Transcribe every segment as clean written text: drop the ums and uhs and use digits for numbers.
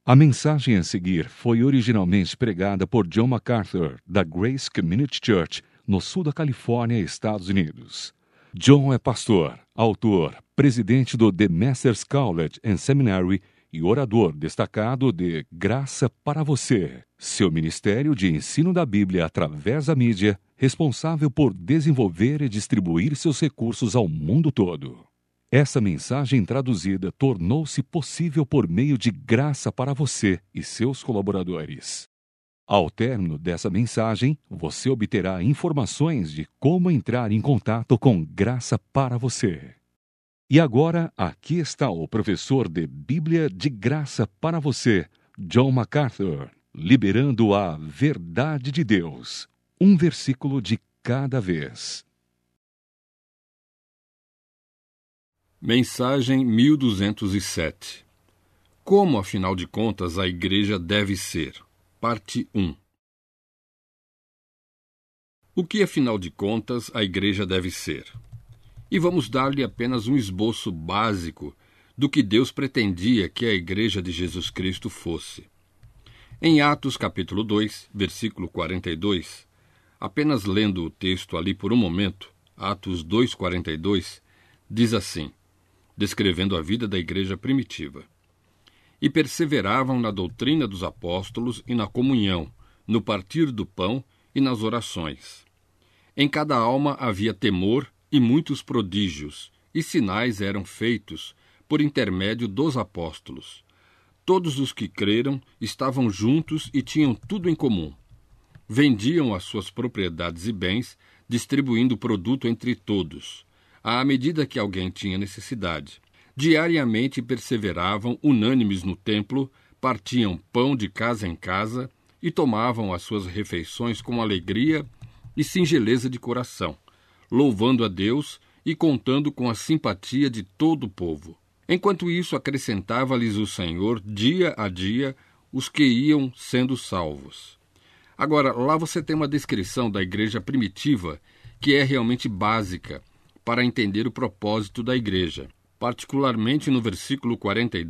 A mensagem a seguir foi originalmente pregada por John MacArthur, da Grace Community Church, no sul da Califórnia, Estados Unidos. John é pastor, autor, presidente do The Masters College and Seminary e orador destacado de Graça para Você, seu ministério de ensino da Bíblia através da mídia, responsável por desenvolver e distribuir seus recursos ao mundo todo. Essa mensagem traduzida tornou-se possível por meio de Graça para Você e seus colaboradores. Ao término dessa mensagem, você obterá informações de como entrar em contato com Graça para Você. E agora, aqui está o professor de Bíblia de Graça para Você, John MacArthur, liberando a verdade de Deus, um versículo de cada vez. Mensagem 1207. Como, afinal de contas, a igreja deve ser? Parte 1. O que, afinal de contas, a igreja deve ser? E vamos dar-lhe apenas um esboço básico do que Deus pretendia que a igreja de Jesus Cristo fosse. Em Atos capítulo 2, versículo 42, apenas lendo o texto ali por um momento, Atos 2:42, diz assim, descrevendo a vida da igreja primitiva. E perseveravam na doutrina dos apóstolos e na comunhão, no partir do pão e nas orações. Em cada alma havia temor e muitos prodígios, e sinais eram feitos por intermédio dos apóstolos. Todos os que creram estavam juntos e tinham tudo em comum. Vendiam as suas propriedades e bens, distribuindo o produto entre todos, à medida que alguém tinha necessidade. Diariamente perseveravam unânimes no templo, partiam pão de casa em casa e tomavam as suas refeições com alegria e singeleza de coração, louvando a Deus e contando com a simpatia de todo o povo. Enquanto isso, acrescentava-lhes o Senhor, dia a dia, os que iam sendo salvos. Agora, lá você tem uma descrição da igreja primitiva que é realmente básica para entender o propósito da igreja, particularmente no versículo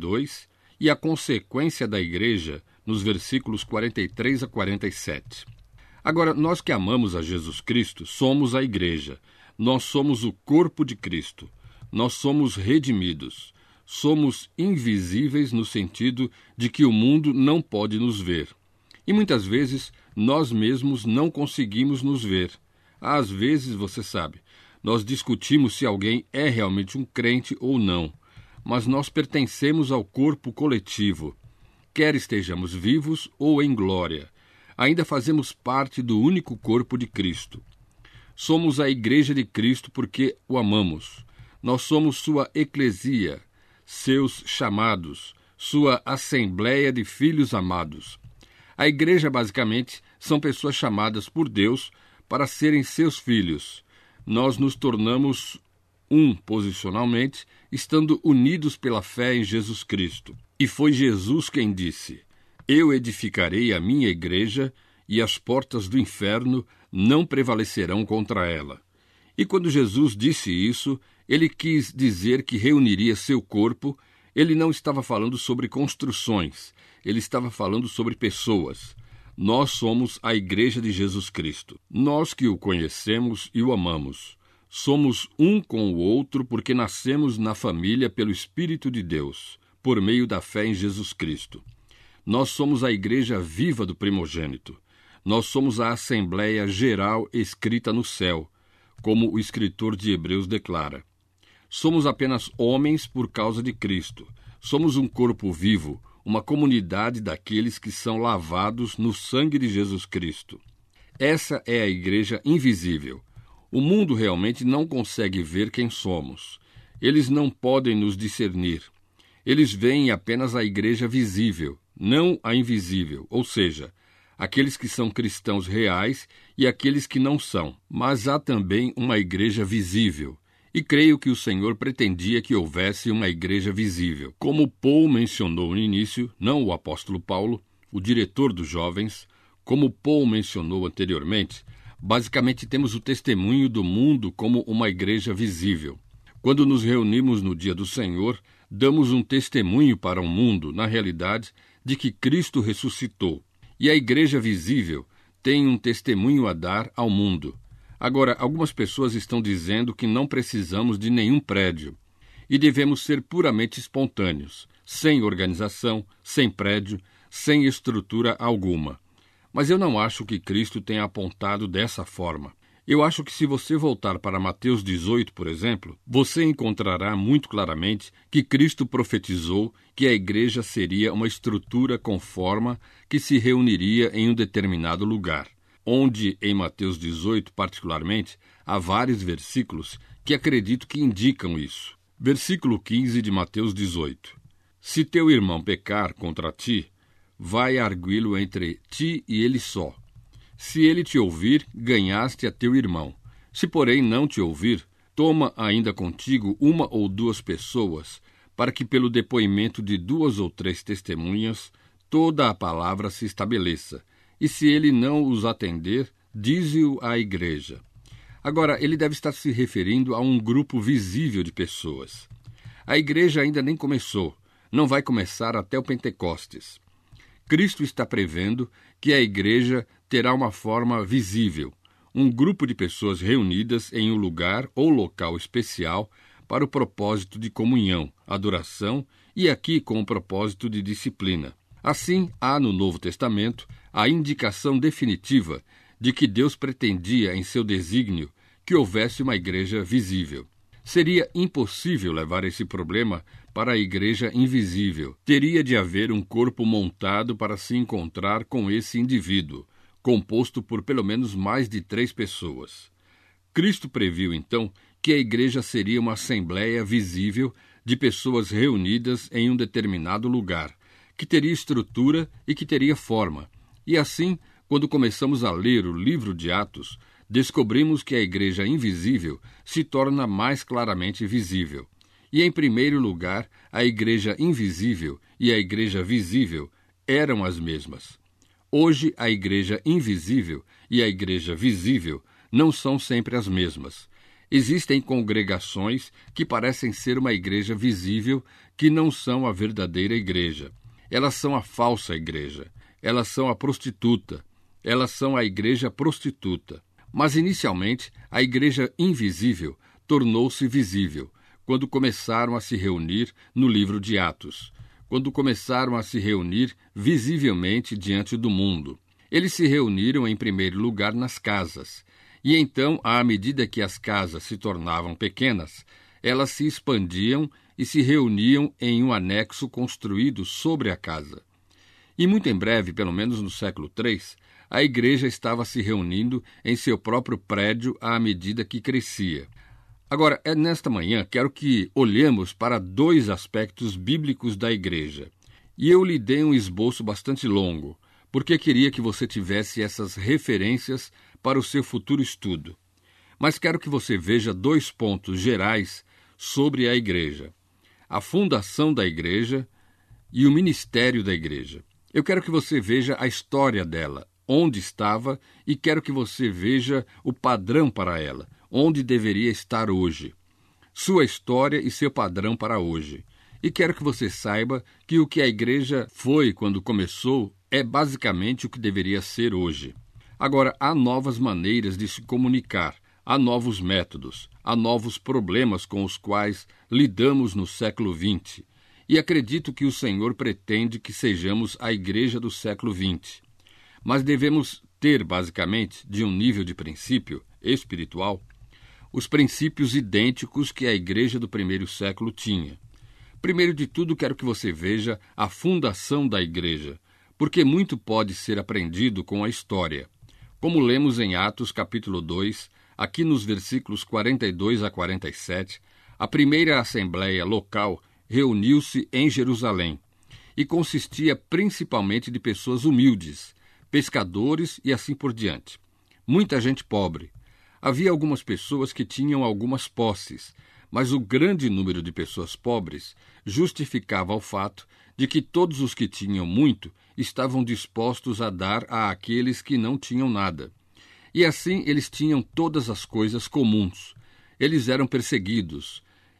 42 e a consequência da igreja nos versículos 43 a 47. Agora, nós que amamos a Jesus Cristo, somos a igreja. Nós somos o corpo de Cristo. Nós somos redimidos. Somos invisíveis no sentido de que o mundo não pode nos ver. E muitas vezes nós mesmos não conseguimos nos ver. Às vezes, você sabe, nós discutimos se alguém é realmente um crente ou não, mas nós pertencemos ao corpo coletivo. Quer estejamos vivos ou em glória, ainda fazemos parte do único corpo de Cristo. Somos a igreja de Cristo porque o amamos. Nós somos sua eclesia, seus chamados, sua assembleia de filhos amados. A igreja, basicamente, são pessoas chamadas por Deus para serem seus filhos. Nós nos tornamos posicionalmente, estando unidos pela fé em Jesus Cristo. E foi Jesus quem disse, eu edificarei a minha igreja e as portas do inferno não prevalecerão contra ela. E quando Jesus disse isso, ele quis dizer que reuniria seu corpo. Ele não estava falando sobre construções, ele estava falando sobre pessoas. Nós somos a igreja de Jesus Cristo. Nós que o conhecemos e o amamos. Somos um com o outro porque nascemos na família pelo Espírito de Deus, por meio da fé em Jesus Cristo. Nós somos a igreja viva do primogênito. Nós somos a Assembleia Geral escrita no céu, como o escritor de Hebreus declara. Somos apenas homens por causa de Cristo. Somos um corpo vivo, uma comunidade daqueles que são lavados no sangue de Jesus Cristo. Essa é a igreja invisível. O mundo realmente não consegue ver quem somos. Eles não podem nos discernir. Eles veem apenas a igreja visível, não a invisível, ou seja, aqueles que são cristãos reais e aqueles que não são. Mas há também uma igreja visível. E creio que o Senhor pretendia que houvesse uma igreja visível. Como Paul mencionou no início, não o apóstolo Paulo, o diretor dos jovens, como Paul mencionou anteriormente, basicamente temos o testemunho do mundo como uma igreja visível. Quando nos reunimos no dia do Senhor, damos um testemunho para o mundo, na realidade, de que Cristo ressuscitou. E a igreja visível tem um testemunho a dar ao mundo. Agora, algumas pessoas estão dizendo que não precisamos de nenhum prédio e devemos ser puramente espontâneos, sem organização, sem prédio, sem estrutura alguma. Mas eu não acho que Cristo tenha apontado dessa forma. Eu acho que se você voltar para Mateus 18, por exemplo, você encontrará muito claramente que Cristo profetizou que a igreja seria uma estrutura com forma que se reuniria em um determinado lugar, onde, em Mateus 18 particularmente, há vários versículos que acredito que indicam isso. Versículo 15 de Mateus 18. Se teu irmão pecar contra ti, vai arguí-lo entre ti e ele só. Se ele te ouvir, ganhaste a teu irmão. Se, porém, não te ouvir, toma ainda contigo uma ou duas pessoas, para que pelo depoimento de 2 ou 3 testemunhas, toda a palavra se estabeleça. E se ele não os atender, dize-o à igreja. Agora, ele deve estar se referindo a um grupo visível de pessoas. A igreja ainda nem começou, não vai começar até o Pentecostes. Cristo está prevendo que a igreja terá uma forma visível, um grupo de pessoas reunidas em um lugar ou local especial para o propósito de comunhão, adoração e aqui com o propósito de disciplina. Assim, há no Novo Testamento a indicação definitiva de que Deus pretendia em seu desígnio que houvesse uma igreja visível. Seria impossível levar esse problema para a igreja invisível. Teria de haver um corpo montado para se encontrar com esse indivíduo, composto por pelo menos mais de 3 pessoas. Cristo previu, então, que a igreja seria uma assembleia visível de pessoas reunidas em um determinado lugar, que teria estrutura e que teria forma. E assim, quando começamos a ler o livro de Atos, descobrimos que a igreja invisível se torna mais claramente visível. E, em primeiro lugar, a igreja invisível e a igreja visível eram as mesmas. Hoje, a igreja invisível e a igreja visível não são sempre as mesmas. Existem congregações que parecem ser uma igreja visível que não são a verdadeira igreja. Elas são a falsa igreja. Elas são a prostituta. Elas são a igreja prostituta. Mas, inicialmente, a igreja invisível tornou-se visível quando começaram a se reunir no livro de Atos, quando começaram a se reunir visivelmente diante do mundo. Eles se reuniram, em primeiro lugar, nas casas, e então, à medida que as casas se tornavam pequenas, elas se expandiam e se reuniam em um anexo construído sobre a casa. E muito em breve, pelo menos no século III, a igreja estava se reunindo em seu próprio prédio à medida que crescia. Agora, nesta manhã, quero que olhemos para 2 aspectos bíblicos da igreja. E eu lhe dei um esboço bastante longo, porque queria que você tivesse essas referências para o seu futuro estudo. Mas quero que você veja 2 pontos gerais sobre a igreja: a fundação da igreja e o ministério da igreja. Eu quero que você veja a história dela, onde estava, e quero que você veja o padrão para ela, onde deveria estar hoje. Sua história e seu padrão para hoje. E quero que você saiba que o que a igreja foi quando começou é basicamente o que deveria ser hoje. Agora, há novas maneiras de se comunicar, há novos métodos, há novos problemas com os quais lidamos no século XX. E acredito que o Senhor pretende que sejamos a igreja do século XX. Mas devemos ter, basicamente, de um nível de princípio espiritual, os princípios idênticos que a igreja do primeiro século tinha. Primeiro de tudo, quero que você veja a fundação da igreja, porque muito pode ser aprendido com a história. Como lemos em Atos capítulo 2, aqui nos versículos 42 a 47, a primeira assembleia local reuniu-se em Jerusalém e consistia principalmente de pessoas humildes, pescadores e assim por diante. Muita gente pobre. Havia algumas pessoas que tinham algumas posses, mas o grande número de pessoas pobres justificava o fato de que todos os que tinham muito estavam dispostos a dar àqueles que não tinham nada. E assim eles tinham todas as coisas comuns. Eles eram perseguidos.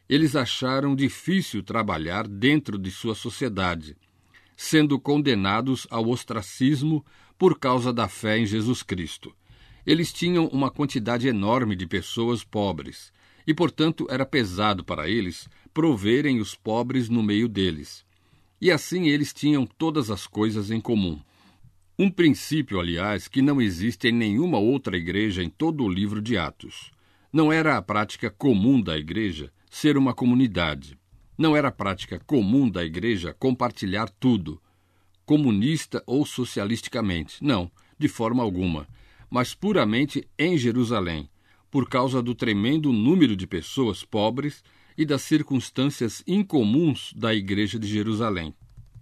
Eles acharam difícil trabalhar dentro de sua sociedade, sendo condenados ao ostracismo por causa da fé em Jesus Cristo. Eles tinham uma quantidade enorme de pessoas pobres, e, portanto, era pesado para eles proverem os pobres no meio deles. E assim eles tinham todas as coisas em comum. Um princípio, aliás, que não existe em nenhuma outra igreja em todo o livro de Atos. Não era a prática comum da igreja ser uma comunidade. Não era a prática comum da igreja compartilhar tudo, comunista ou socialisticamente. Não, de forma alguma, mas puramente em Jerusalém, por causa do tremendo número de pessoas pobres e das circunstâncias incomuns da igreja de Jerusalém.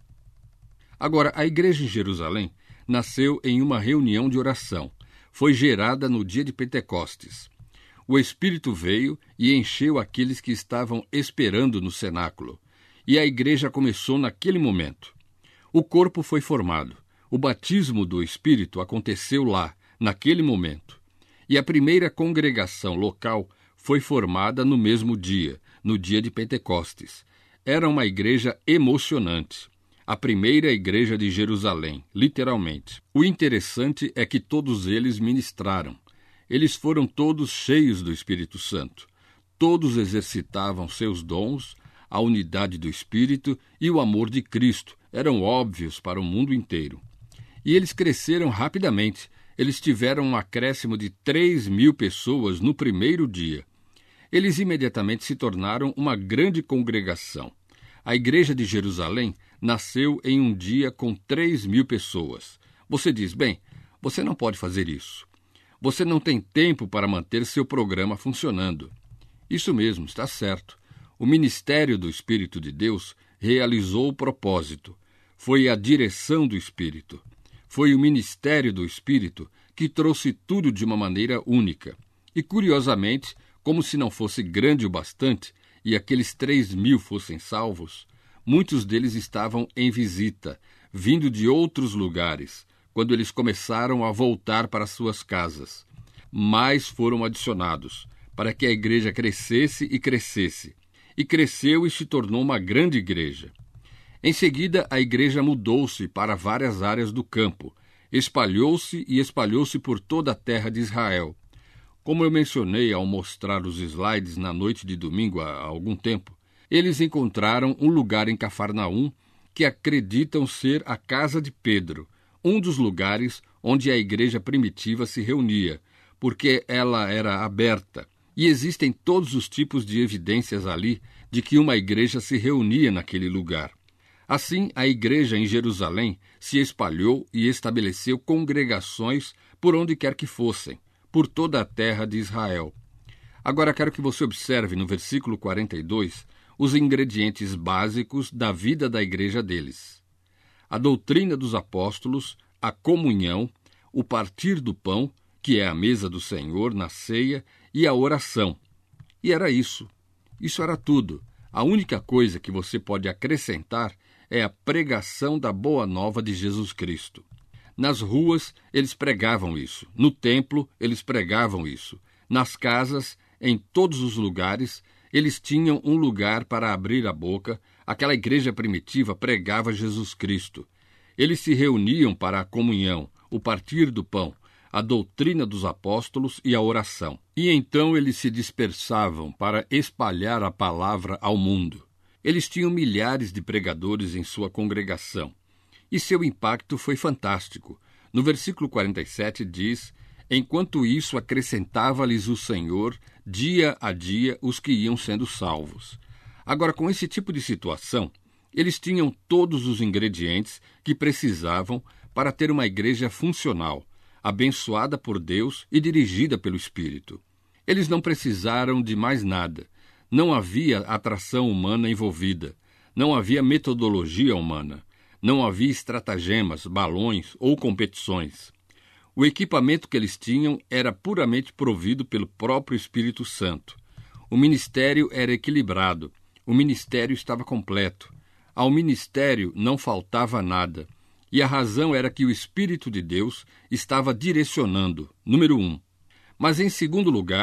Agora, a igreja em Jerusalém nasceu em uma reunião de oração. Foi gerada no dia de Pentecostes. O Espírito veio e encheu aqueles que estavam esperando no cenáculo. E a igreja começou naquele momento. O corpo foi formado. O batismo do Espírito aconteceu lá, naquele momento. E a primeira congregação local foi formada no mesmo dia, no dia de Pentecostes. Era uma igreja emocionante. A primeira igreja de Jerusalém, literalmente. O interessante é que todos eles ministraram. Eles foram todos cheios do Espírito Santo. Todos exercitavam seus dons, a unidade do Espírito e o amor de Cristo eram óbvios para o mundo inteiro. E eles cresceram rapidamente. Eles tiveram um acréscimo de 3.000 pessoas no primeiro dia. Eles imediatamente se tornaram uma grande congregação. A igreja de Jerusalém nasceu em um dia com 3.000 pessoas. Você diz, bem, você não pode fazer isso. Você não tem tempo para manter seu programa funcionando. Isso mesmo, está certo. O ministério do Espírito de Deus realizou o propósito. Foi a direção do Espírito. Foi o ministério do Espírito que trouxe tudo de uma maneira única. E, curiosamente, como se não fosse grande o bastante e aqueles 3.000 fossem salvos, muitos deles estavam em visita, vindo de outros lugares, quando eles começaram a voltar para suas casas. Mais foram adicionados, para que a igreja crescesse e crescesse. E cresceu e se tornou uma grande igreja. Em seguida, a igreja mudou-se para várias áreas do campo, espalhou-se e espalhou-se por toda a terra de Israel. Como eu mencionei ao mostrar os slides na noite de domingo há algum tempo, eles encontraram um lugar em Cafarnaum que acreditam ser a casa de Pedro, um dos lugares onde a igreja primitiva se reunia, porque ela era aberta, e existem todos os tipos de evidências ali de que uma igreja se reunia naquele lugar. Assim, a igreja em Jerusalém se espalhou e estabeleceu congregações por onde quer que fossem, por toda a terra de Israel. Agora quero que você observe no versículo 42 os ingredientes básicos da vida da igreja deles. A doutrina dos apóstolos, a comunhão, o partir do pão, que é a mesa do Senhor na ceia, e a oração. E era isso. Isso era tudo. A única coisa que você pode acrescentar é a pregação da boa nova de Jesus Cristo. Nas ruas, eles pregavam isso. No templo, eles pregavam isso. Nas casas, em todos os lugares, eles tinham um lugar para abrir a boca. Aquela igreja primitiva pregava Jesus Cristo. Eles se reuniam para a comunhão, o partir do pão, a doutrina dos apóstolos e a oração. E então eles se dispersavam para espalhar a palavra ao mundo. Eles tinham milhares de pregadores em sua congregação. E seu impacto foi fantástico. No versículo 47 diz: enquanto isso acrescentava-lhes o Senhor, dia a dia, os que iam sendo salvos. Agora, com esse tipo de situação, eles tinham todos os ingredientes que precisavam para ter uma igreja funcional, abençoada por Deus e dirigida pelo Espírito. Eles não precisaram de mais nada. Não havia atração humana envolvida. Não havia metodologia humana. Não havia estratagemas, balões ou competições. O equipamento que eles tinham era puramente provido pelo próprio Espírito Santo. O ministério era equilibrado. O ministério estava completo. Ao ministério não faltava nada. E a razão era que o Espírito de Deus estava direcionando, número 1. Mas, em segundo lugar,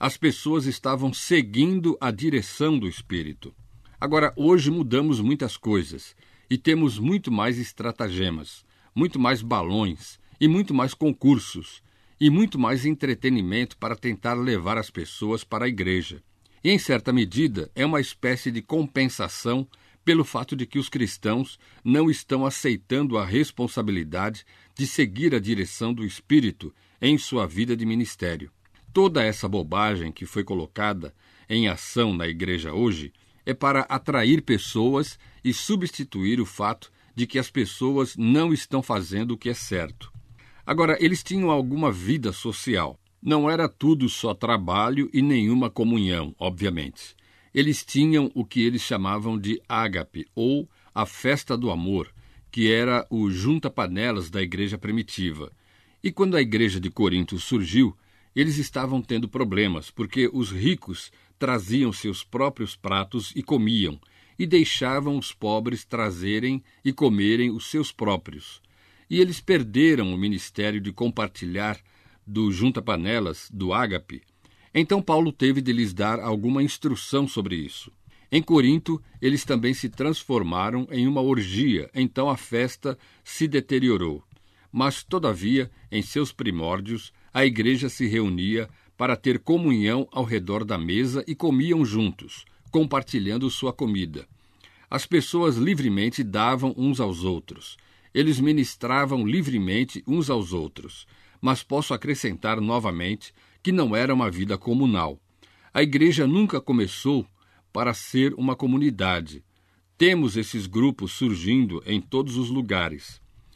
As pessoas estavam seguindo a direção do Espírito. Agora, hoje mudamos muitas coisas e temos muito mais estratagemas, muito mais balões e muito mais concursos e muito mais entretenimento para tentar levar as pessoas para a igreja. E, em certa medida, é uma espécie de compensação pelo fato de que os cristãos não estão aceitando a responsabilidade de seguir a direção do Espírito em sua vida de ministério. Toda essa bobagem que foi colocada em ação na igreja hoje é para atrair pessoas e substituir o fato de que as pessoas não estão fazendo o que é certo. Agora, eles tinham alguma vida social. Não era tudo só trabalho e nenhuma comunhão, obviamente. Eles tinham o que eles chamavam de ágape, ou a festa do amor, que era o junta-panelas da igreja primitiva. E quando a igreja de Corinto surgiu, eles estavam tendo problemas, porque os ricos traziam seus próprios pratos e comiam, e deixavam os pobres trazerem e comerem os seus próprios. E eles perderam o ministério de compartilhar do junta-panelas, do ágape. Então Paulo teve de lhes dar alguma instrução sobre isso. Em Corinto, eles também se transformaram em uma orgia, então a festa se deteriorou. Mas, todavia, em seus primórdios, a igreja se reunia para ter comunhão ao redor da mesa e comiam juntos, compartilhando sua comida. As pessoas livremente davam uns aos outros. Eles ministravam livremente uns aos outros. Mas posso acrescentar novamente que não era uma vida comunal. A igreja nunca começou para ser uma comunidade. Temos esses grupos surgindo em todos os lugares.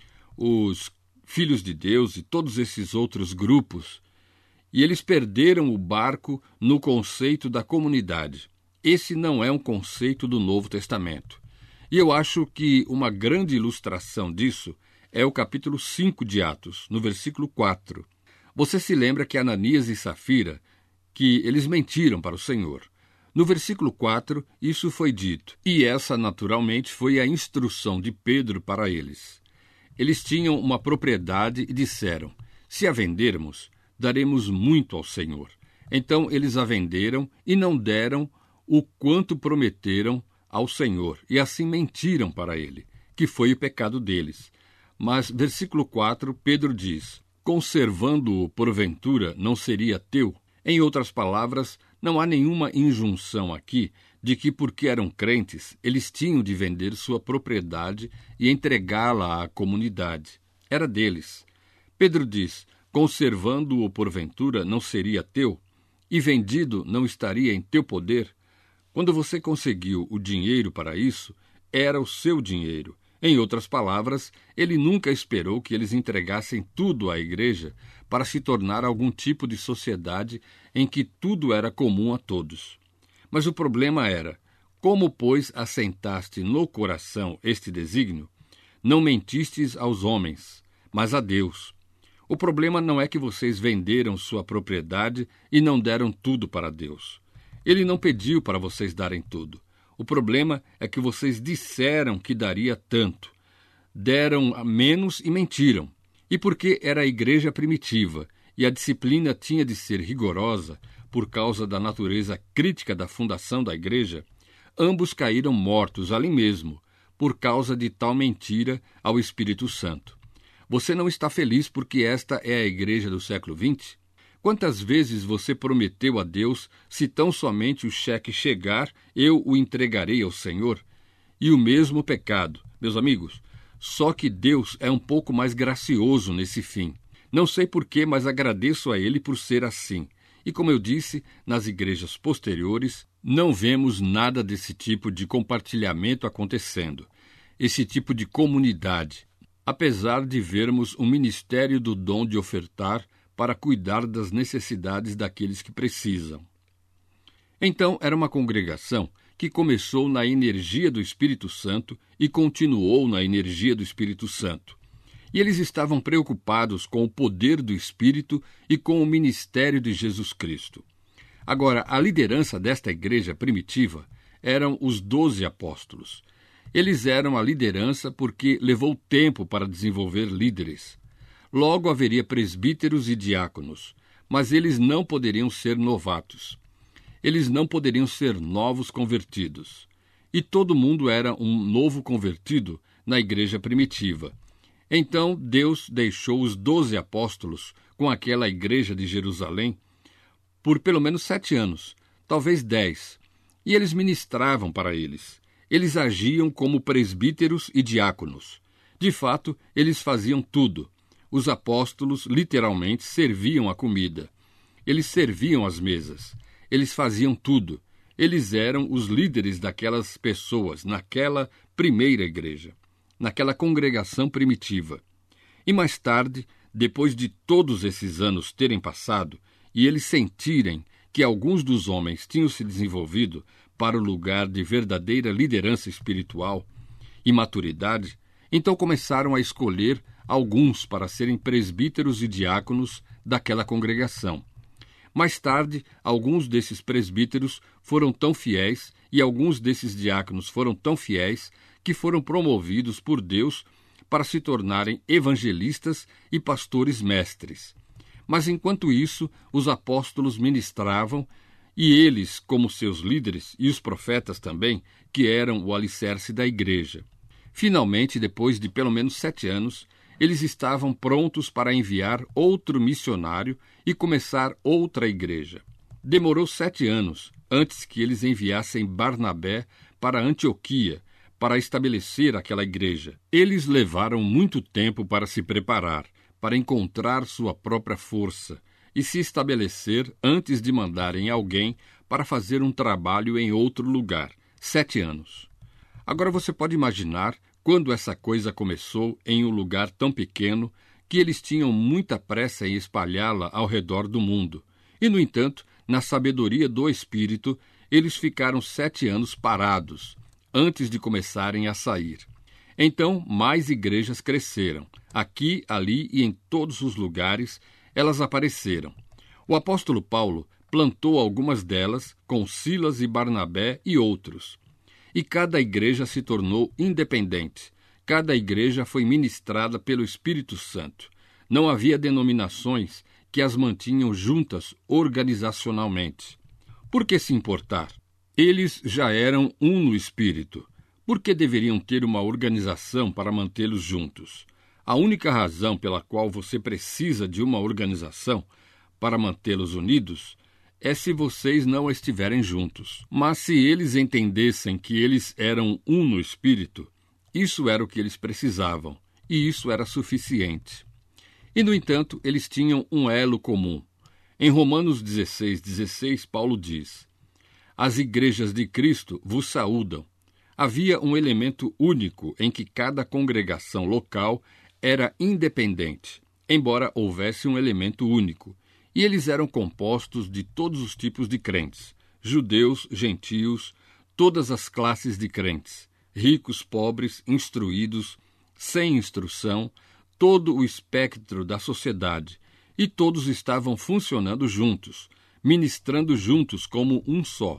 Os Filhos de Deus e todos esses outros grupos, e eles perderam o barco no conceito da comunidade. Esse não é um conceito do Novo Testamento. E eu acho que uma grande ilustração disso é o capítulo 5 de Atos, no versículo 4. Você se lembra que Ananias e Safira, que eles mentiram para o Senhor. No versículo 4, isso foi dito, e essa, naturalmente, foi a instrução de Pedro para eles. Eles tinham uma propriedade e disseram, se a vendermos, daremos muito ao Senhor. Então eles a venderam e não deram o quanto prometeram ao Senhor, e assim mentiram para ele, que foi o pecado deles. Mas, versículo 4, Pedro diz, conservando-o porventura não seria teu? Em outras palavras, não há nenhuma injunção aqui de que, porque eram crentes, eles tinham de vender sua propriedade e entregá-la à comunidade. Era deles. Pedro diz, conservando-o porventura não seria teu? E vendido não estaria em teu poder? Quando você conseguiu o dinheiro para isso, era o seu dinheiro. Em outras palavras, ele nunca esperou que eles entregassem tudo à igreja para se tornar algum tipo de sociedade em que tudo era comum a todos. Mas o problema era, como, pois, assentaste no coração este desígnio, não mentistes aos homens, mas a Deus. O problema não é que vocês venderam sua propriedade e não deram tudo para Deus. Ele não pediu para vocês darem tudo. O problema é que vocês disseram que daria tanto. Deram a menos e mentiram. E porque era a igreja primitiva e a disciplina tinha de ser rigorosa por causa da natureza crítica da fundação da igreja, ambos caíram mortos ali mesmo, por causa de tal mentira ao Espírito Santo. Você não está feliz porque esta é a igreja do século XX? Quantas vezes você prometeu a Deus, se tão somente o cheque chegar, eu o entregarei ao Senhor? E o mesmo pecado, meus amigos, só que Deus é um pouco mais gracioso nesse fim. Não sei porquê, mas agradeço a Ele por ser assim. E como eu disse, nas igrejas posteriores, não vemos nada desse tipo de compartilhamento acontecendo, esse tipo de comunidade, apesar de vermos o ministério do dom de ofertar para cuidar das necessidades daqueles que precisam. Então, era uma congregação que começou na energia do Espírito Santo e continuou na energia do Espírito Santo. E eles estavam preocupados com o poder do Espírito e com o ministério de Jesus Cristo. Agora, a liderança desta igreja primitiva eram os 12 apóstolos. Eles eram a liderança porque levou tempo para desenvolver líderes. Logo haveria presbíteros e diáconos, mas eles não poderiam ser novatos. Eles não poderiam ser novos convertidos. E todo mundo era um novo convertido na igreja primitiva. Então Deus deixou os 12 apóstolos com aquela igreja de Jerusalém por pelo menos 7 anos, talvez 10, e eles ministravam para eles. Eles agiam como presbíteros e diáconos. De fato, eles faziam tudo. Os apóstolos literalmente serviam a comida. Eles serviam as mesas. Eles faziam tudo. Eles eram os líderes daquelas pessoas, naquela primeira igreja, naquela congregação primitiva. E mais tarde, depois de todos esses anos terem passado, e eles sentirem que alguns dos homens tinham se desenvolvido para o lugar de verdadeira liderança espiritual e maturidade, então começaram a escolher alguns para serem presbíteros e diáconos daquela congregação. Mais tarde, alguns desses presbíteros foram tão fiéis e alguns desses diáconos foram tão fiéis que foram promovidos por Deus para se tornarem evangelistas e pastores mestres. Mas enquanto isso, os apóstolos ministravam e eles, como seus líderes, e os profetas também, que eram o alicerce da igreja. Finalmente, depois de pelo menos 7 anos, eles estavam prontos para enviar outro missionário e começar outra igreja. Demorou 7 anos antes que eles enviassem Barnabé para Antioquia, para estabelecer aquela igreja. Eles levaram muito tempo para se preparar, para encontrar sua própria força e se estabelecer antes de mandarem alguém para fazer um trabalho em outro lugar. 7 anos. Agora você pode imaginar quando essa coisa começou em um lugar tão pequeno que eles tinham muita pressa em espalhá-la ao redor do mundo. E, no entanto, na sabedoria do Espírito, eles ficaram 7 anos parados, antes de começarem a sair. Então, mais igrejas cresceram. Aqui, ali e em todos os lugares, elas apareceram. O apóstolo Paulo plantou algumas delas com Silas e Barnabé e outros. E cada igreja se tornou independente. Cada igreja foi ministrada pelo Espírito Santo. Não havia denominações que as mantinham juntas organizacionalmente. Por que se importar? Eles já eram um no Espírito. Por que deveriam ter uma organização para mantê-los juntos? A única razão pela qual você precisa de uma organização para mantê-los unidos é se vocês não estiverem juntos. Mas se eles entendessem que eles eram um no Espírito, isso era o que eles precisavam, e isso era suficiente. E, no entanto, eles tinham um elo comum. Em Romanos 16:16, Paulo diz: "As igrejas de Cristo vos saúdam." Havia um elemento único em que cada congregação local era independente, embora houvesse um elemento único. E eles eram compostos de todos os tipos de crentes, judeus, gentios, todas as classes de crentes, ricos, pobres, instruídos, sem instrução, todo o espectro da sociedade, e todos estavam funcionando juntos, ministrando juntos como um só.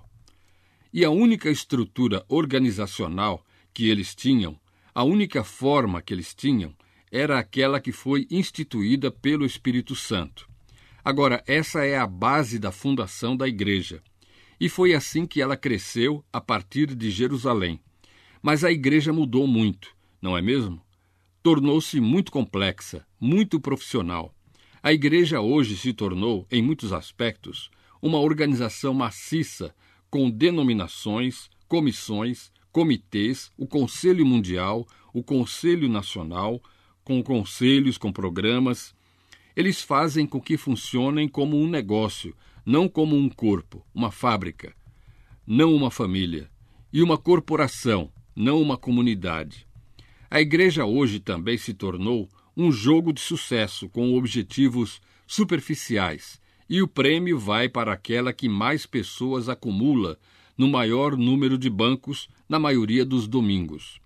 E a única estrutura organizacional que eles tinham, a única forma que eles tinham, era aquela que foi instituída pelo Espírito Santo. Agora, essa é a base da fundação da igreja. E foi assim que ela cresceu a partir de Jerusalém. Mas a igreja mudou muito, não é mesmo? Tornou-se muito complexa, muito profissional. A igreja hoje se tornou, em muitos aspectos, uma organização maciça, com denominações, comissões, comitês, o Conselho Mundial, o Conselho Nacional, com conselhos, com programas. Eles fazem com que funcionem como um negócio, não como um corpo, uma fábrica, não uma família, e uma corporação, não uma comunidade. A igreja hoje também se tornou um jogo de sucesso com objetivos superficiais, e o prêmio vai para aquela que mais pessoas acumula no maior número de bancos na maioria dos domingos.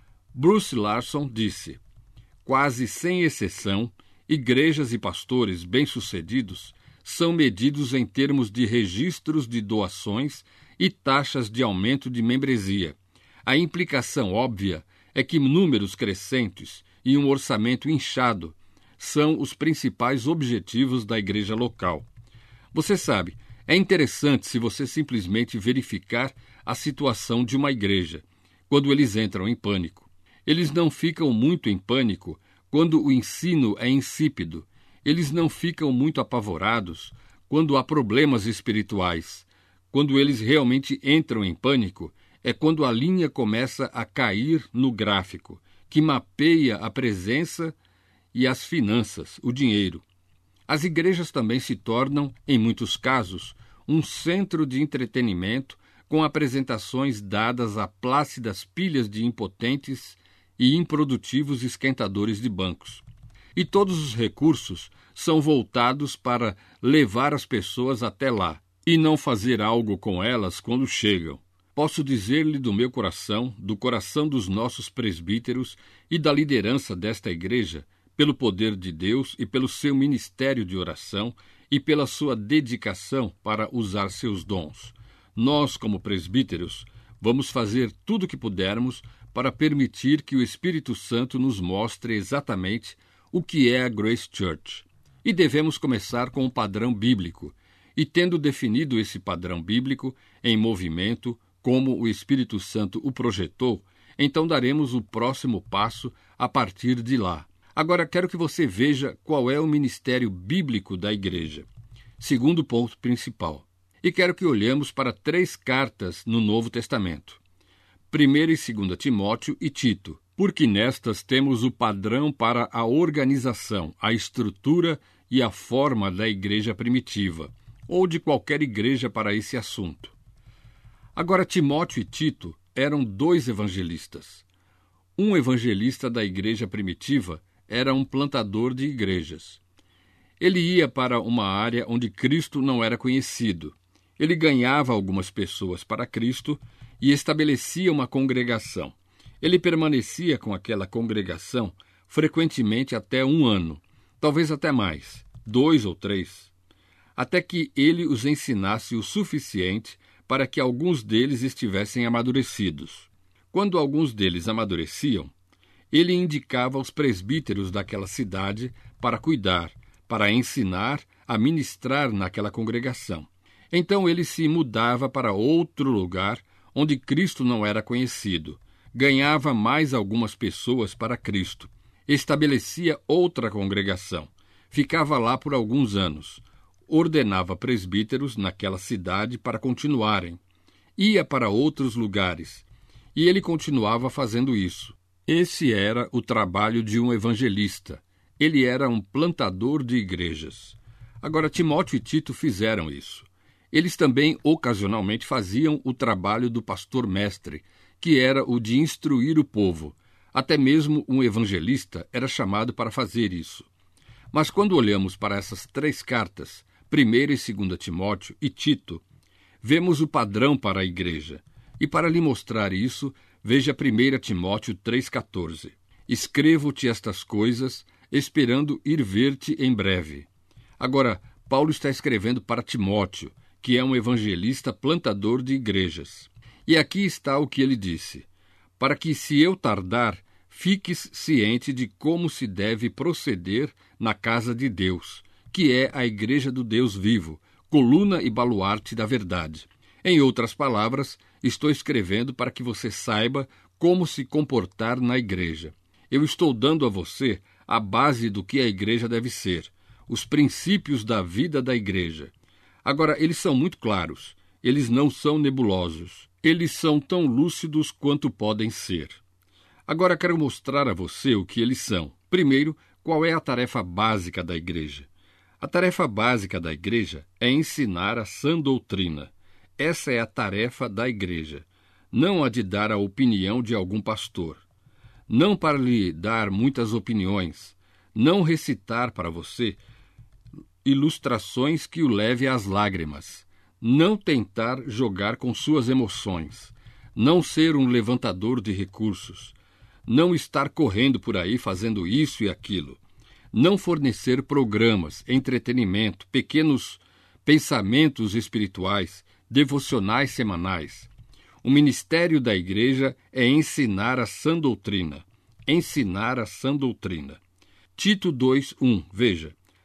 Bruce Larson disse: "Quase sem exceção, igrejas e pastores bem-sucedidos são medidos em termos de registros de doações e taxas de aumento de membresia. A implicação óbvia é que números crescentes e um orçamento inchado são os principais objetivos da igreja local." Você sabe, é interessante se você simplesmente verificar a situação de uma igreja, quando eles entram em pânico. Eles não ficam muito em pânico quando o ensino é insípido. Eles não ficam muito apavorados quando há problemas espirituais. Quando eles realmente entram em pânico, é quando a linha começa a cair no gráfico, que mapeia a presença e as finanças, o dinheiro. As igrejas também se tornam, em muitos casos, um centro de entretenimento com apresentações dadas a plácidas pilhas de impotentes e improdutivos esquentadores de bancos. E todos os recursos são voltados para levar as pessoas até lá e não fazer algo com elas quando chegam. Posso dizer-lhe do meu coração, do coração dos nossos presbíteros e da liderança desta igreja, pelo poder de Deus e pelo seu ministério de oração e pela sua dedicação para usar seus dons. Nós, como presbíteros, vamos fazer tudo o que pudermos para permitir que o Espírito Santo nos mostre exatamente o que é a Grace Church. E devemos começar com um padrão bíblico, e tendo definido esse padrão bíblico em movimento, como o Espírito Santo o projetou, então daremos o próximo passo a partir de lá. Agora quero que você veja qual é o ministério bíblico da igreja. Segundo ponto principal. E quero que olhemos para 3 cartas no Novo Testamento. 1 e 2 Timóteo e Tito, porque nestas temos o padrão para a organização, a estrutura e a forma da igreja primitiva, ou de qualquer igreja para esse assunto. Agora, Timóteo e Tito eram 2 evangelistas. Um evangelista da igreja primitiva era um plantador de igrejas. Ele ia para uma área onde Cristo não era conhecido. Ele ganhava algumas pessoas para Cristo e estabelecia uma congregação. Ele permanecia com aquela congregação frequentemente até 1 ano, talvez até mais, 2 ou 3, até que ele os ensinasse o suficiente para que alguns deles estivessem amadurecidos. Quando alguns deles amadureciam, ele indicava os presbíteros daquela cidade para cuidar, para ensinar a ministrar naquela congregação. Então ele se mudava para outro lugar onde Cristo não era conhecido, ganhava mais algumas pessoas para Cristo, estabelecia outra congregação, ficava lá por alguns anos, ordenava presbíteros naquela cidade para continuarem, ia para outros lugares, e ele continuava fazendo isso. Esse era o trabalho de um evangelista. Ele era um plantador de igrejas. Agora, Timóteo e Tito fizeram isso. Eles também, ocasionalmente, faziam o trabalho do pastor-mestre, que era o de instruir o povo. Até mesmo um evangelista era chamado para fazer isso. Mas quando olhamos para essas 3 cartas, 1 e 2 Timóteo e Tito, vemos o padrão para a igreja. E para lhe mostrar isso, veja 1 Timóteo 3,14. Escrevo-te estas coisas, esperando ir ver-te em breve. Agora, Paulo está escrevendo para Timóteo, que é um evangelista plantador de igrejas. E aqui está o que ele disse: para que, se eu tardar, fiques ciente de como se deve proceder na casa de Deus, que é a igreja do Deus vivo, coluna e baluarte da verdade. Em outras palavras, estou escrevendo para que você saiba como se comportar na igreja. Eu estou dando a você a base do que a igreja deve ser, os princípios da vida da igreja. Agora, eles são muito claros, eles não são nebulosos, eles são tão lúcidos quanto podem ser. Agora quero mostrar a você o que eles são. Primeiro, qual é a tarefa básica da igreja? A tarefa básica da igreja é ensinar a sã doutrina. Essa é a tarefa da igreja, não a de dar a opinião de algum pastor. Não para lhe dar muitas opiniões, não recitar para você ilustrações que o leve às lágrimas, não tentar jogar com suas emoções, não ser um levantador de recursos, não estar correndo por aí fazendo isso e aquilo, não fornecer programas, entretenimento, pequenos pensamentos espirituais, devocionais semanais. O ministério da igreja é ensinar a sã doutrina. Ensinar a sã doutrina. Tito 2:1, veja.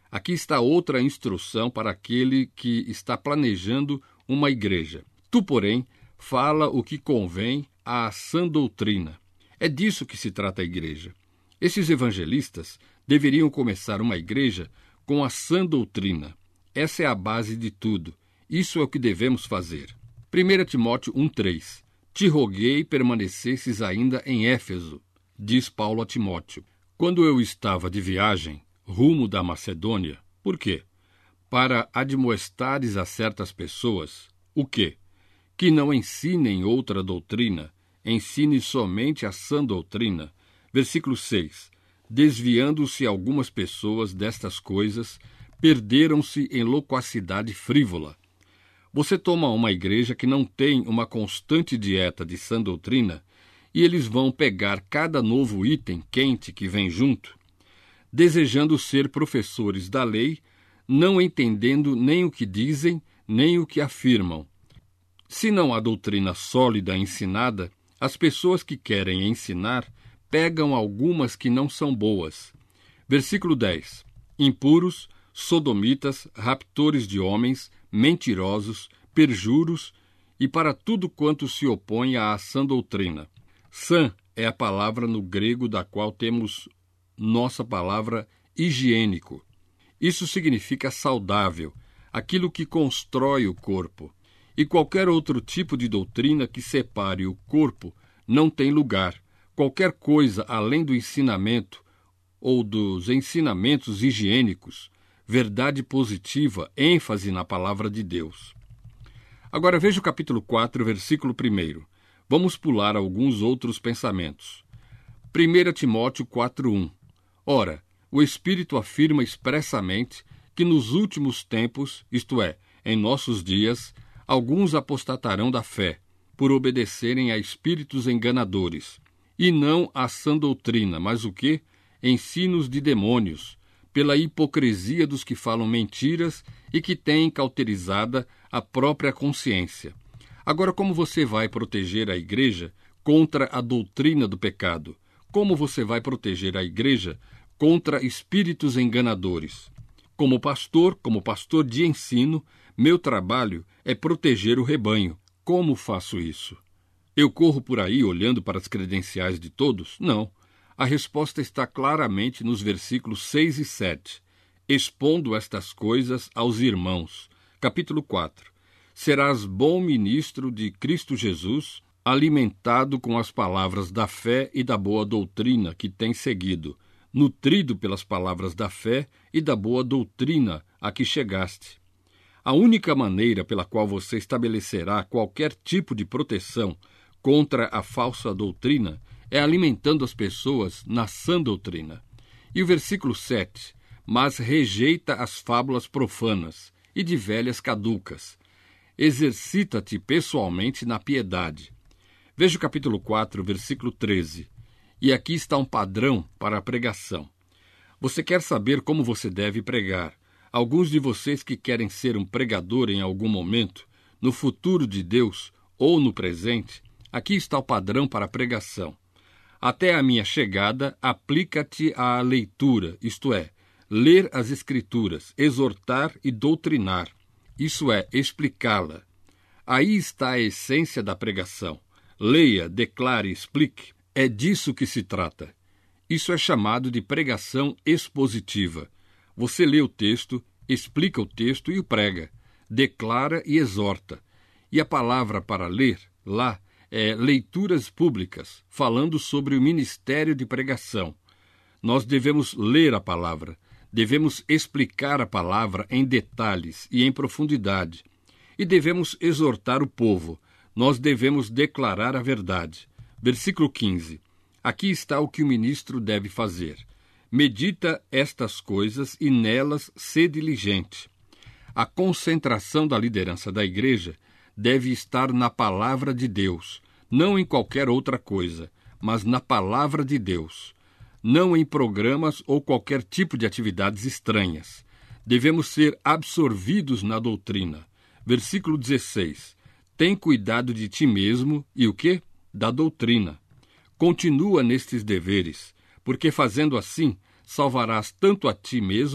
Aqui está outra instrução para aquele que está planejando uma igreja. Tu, porém, fala o que convém à sã doutrina. É disso que se trata a igreja. Esses evangelistas deveriam começar uma igreja com a sã doutrina. Essa é a base de tudo. Isso é o que devemos fazer. 1 Timóteo 1,3. Te roguei permanecesses ainda em Éfeso, diz Paulo a Timóteo. Quando eu estava de viagem, rumo da Macedônia, por quê? Para admoestares a certas pessoas, o quê? Que não ensinem outra doutrina, ensine somente a sã doutrina. Versículo 6. Desviando-se algumas pessoas destas coisas, perderam-se em loquacidade frívola. Você toma uma igreja que não tem uma constante dieta de sã doutrina e eles vão pegar cada novo item quente que vem junto, desejando ser professores da lei, não entendendo nem o que dizem, nem o que afirmam. Se não há doutrina sólida ensinada, as pessoas que querem ensinar pegam algumas que não são boas. Versículo 10. Impuros, sodomitas, raptores de homens, mentirosos, perjuros e para tudo quanto se opõe à sã doutrina. Sã é a palavra no grego da qual temos nossa palavra higiênico. Isso significa saudável, aquilo que constrói o corpo. E qualquer outro tipo de doutrina que separe o corpo não tem lugar. Qualquer coisa além do ensinamento ou dos ensinamentos higiênicos, verdade positiva, ênfase na palavra de Deus. Agora veja o capítulo 4, versículo 1. Vamos pular alguns outros pensamentos. 1 Timóteo 4:1. Ora, o Espírito afirma expressamente que nos últimos tempos, isto é, em nossos dias, alguns apostatarão da fé, por obedecerem a espíritos enganadores, e não à sã doutrina, mas o quê? Ensinos de demônios, pela hipocrisia dos que falam mentiras e que têm cauterizada a própria consciência. Agora, como você vai proteger a igreja contra a doutrina do pecado? Como você vai proteger a igreja contra espíritos enganadores? Como pastor de ensino, meu trabalho é proteger o rebanho. Como faço isso? Eu corro por aí olhando para as credenciais de todos? Não. A resposta está claramente nos versículos 6 e 7. Expondo estas coisas aos irmãos. Capítulo 4. Serás bom ministro de Cristo Jesus, alimentado com as palavras da fé e da boa doutrina que tens seguido, nutrido pelas palavras da fé e da boa doutrina a que chegaste. A única maneira pela qual você estabelecerá qualquer tipo de proteção contra a falsa doutrina é alimentando as pessoas na sã doutrina. E o versículo 7, mas rejeita as fábulas profanas e de velhas caducas. Exercita-te pessoalmente na piedade. Veja o capítulo 4, versículo 13. E aqui está um padrão para a pregação. Você quer saber como você deve pregar? Alguns de vocês que querem ser um pregador em algum momento, no futuro de Deus ou no presente, aqui está o padrão para a pregação. Até a minha chegada, aplica-te à leitura, isto é, ler as Escrituras, exortar e doutrinar, isso é, explicá-la. Aí está a essência da pregação. Leia, declare, explique. É disso que se trata. Isso é chamado de pregação expositiva. Você lê o texto, explica o texto e o prega, declara e exorta. E a palavra para ler, lá, é leituras públicas, falando sobre o ministério de pregação. Nós devemos ler a palavra, devemos explicar a palavra em detalhes e em profundidade. E devemos exortar o povo, nós devemos declarar a verdade. Versículo 15. Aqui está o que o ministro deve fazer. Medita estas coisas e nelas sê diligente. A concentração da liderança da igreja deve estar na palavra de Deus, não em qualquer outra coisa, mas na palavra de Deus, não em programas ou qualquer tipo de atividades estranhas. Devemos ser absorvidos na doutrina. Versículo 16. Tem cuidado de ti mesmo e o quê? Da doutrina. Continua nestes deveres, porque fazendo assim, salvarás tanto a ti mesmo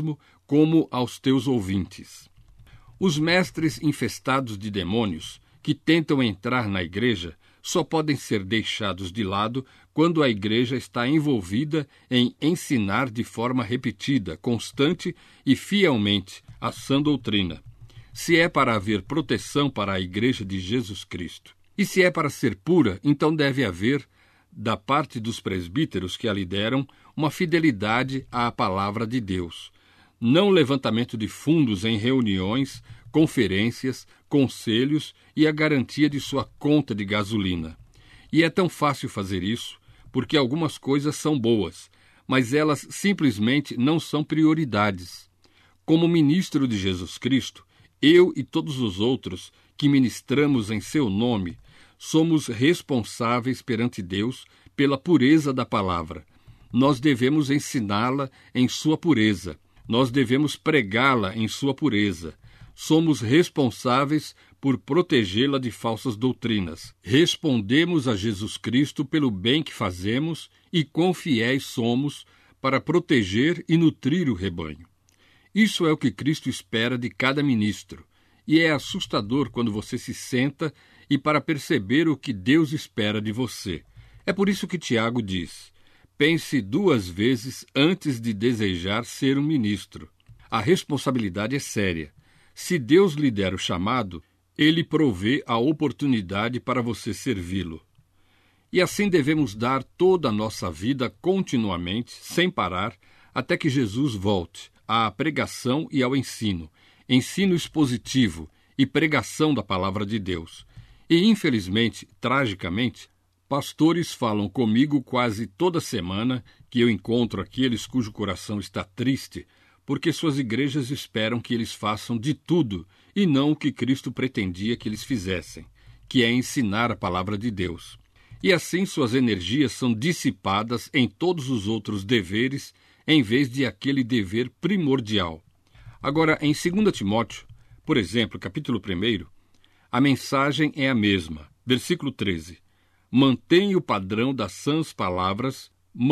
como aos teus ouvintes. Os mestres infestados de demônios que tentam entrar na igreja só podem ser deixados de lado quando a igreja está envolvida em ensinar de forma repetida, constante e fielmente a sã doutrina. Se é para haver proteção para a igreja de Jesus Cristo. E se é para ser pura, então deve haver, da parte dos presbíteros que a lideram, uma fidelidade à palavra de Deus. Não levantamento de fundos em reuniões, conferências, conselhos e a garantia de sua conta de gasolina. E é tão fácil fazer isso, porque algumas coisas são boas, mas elas simplesmente não são prioridades. Como ministro de Jesus Cristo, eu e todos os outros que ministramos em seu nome, somos responsáveis perante Deus pela pureza da palavra. Nós devemos ensiná-la em sua pureza. Nós devemos pregá-la em sua pureza. Somos responsáveis por protegê-la de falsas doutrinas. Respondemos a Jesus Cristo pelo bem que fazemos e quão fiéis somos para proteger e nutrir o rebanho. Isso é o que Cristo espera de cada ministro. E é assustador quando você se senta e para perceber o que Deus espera de você. É por isso que Tiago diz: pense 2 vezes antes de desejar ser um ministro. A responsabilidade é séria. Se Deus lhe der o chamado, Ele provê a oportunidade para você servi-lo. E assim devemos dar toda a nossa vida continuamente, sem parar, até que Jesus volte à pregação e ao ensino expositivo e pregação da palavra de Deus. E, infelizmente, tragicamente, pastores falam comigo quase toda semana que eu encontro aqueles cujo coração está triste, porque suas igrejas esperam que eles façam de tudo e não o que Cristo pretendia que eles fizessem, que é ensinar a palavra de Deus. E assim suas energias são dissipadas em todos os outros deveres, em vez de aquele dever primordial. Agora, em 2 Timóteo, por exemplo, capítulo 1, a mensagem é a mesma. Versículo 13. Mantém o padrão das sãs palavras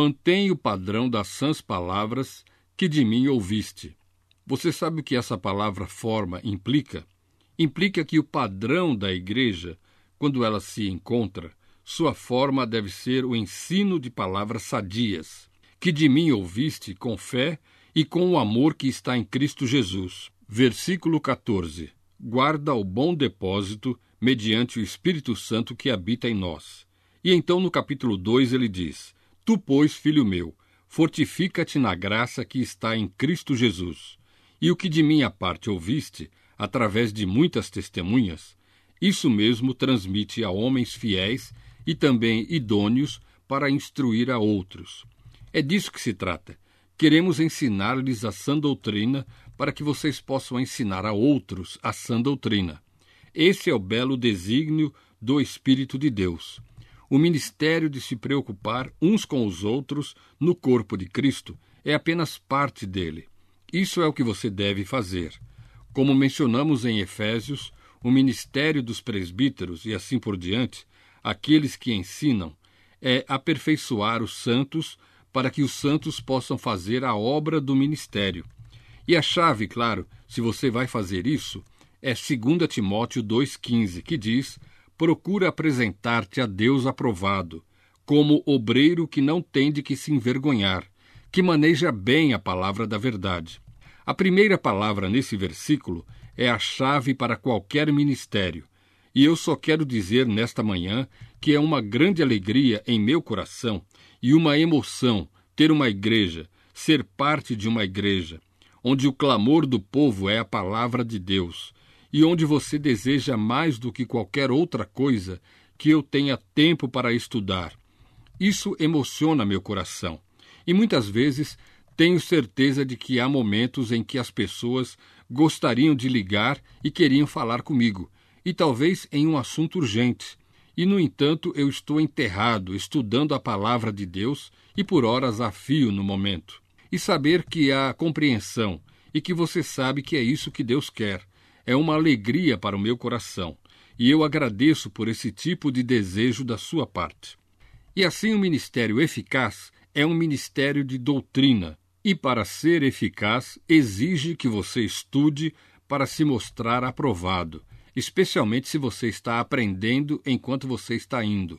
que de mim ouviste. Você sabe o que essa palavra forma implica? Implica que o padrão da igreja, quando ela se encontra, sua forma deve ser o ensino de palavras sadias, que de mim ouviste com fé e com o amor que está em Cristo Jesus. Versículo 14. Guarda o bom depósito mediante o Espírito Santo que habita em nós. E então no capítulo 2 ele diz: Tu, pois, filho meu, fortifica-te na graça que está em Cristo Jesus. E o que de minha parte ouviste, através de muitas testemunhas, isso mesmo transmite a homens fiéis e também idôneos para instruir a outros. É disso que se trata. Queremos ensinar-lhes a sã doutrina para que vocês possam ensinar a outros a sã doutrina. Esse é o belo desígnio do Espírito de Deus. O ministério de se preocupar uns com os outros no corpo de Cristo é apenas parte dele. Isso é o que você deve fazer. Como mencionamos em Efésios, o ministério dos presbíteros e assim por diante, aqueles que ensinam, é aperfeiçoar os santos para que os santos possam fazer a obra do ministério. E a chave, claro, se você vai fazer isso, é 2 Timóteo 2,15, que diz: procura apresentar-te a Deus aprovado, como obreiro que não tem de que se envergonhar, que maneja bem a palavra da verdade. A primeira palavra nesse versículo é a chave para qualquer ministério. E eu só quero dizer nesta manhã que é uma grande alegria em meu coração e uma emoção ter uma igreja, ser parte de uma igreja, onde o clamor do povo é a palavra de Deus e onde você deseja mais do que qualquer outra coisa que eu tenha tempo para estudar. Isso emociona meu coração. E muitas vezes tenho certeza de que há momentos em que as pessoas gostariam de ligar e queriam falar comigo, e talvez em um assunto urgente. E, no entanto, eu estou enterrado, estudando a palavra de Deus e por horas a fio no momento. E saber que há compreensão e que você sabe que é isso que Deus quer é uma alegria para o meu coração. E eu agradeço por esse tipo de desejo da sua parte. E assim o ministério eficaz é um ministério de doutrina, E para ser eficaz, exige que você estude para se mostrar aprovado, especialmente se você está aprendendo enquanto você está indo.